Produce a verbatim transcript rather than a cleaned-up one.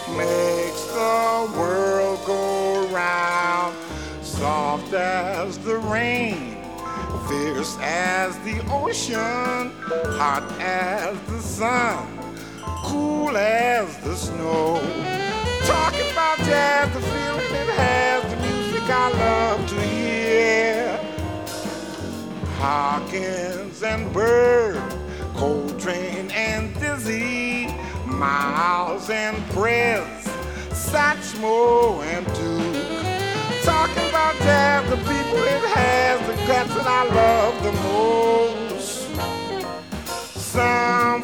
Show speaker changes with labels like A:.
A: makes the world go round. Soft as the rain, fierce as the ocean, hot as the sun, cool as the snow. Talking about jazz, the feeling it has, the music I love to hear. Hawkins and Bird, Coltrane and Dizzy, Miles and Prez, Satchmo and Duke. Talking about jazz, the people it has, the guts that I love the most. Some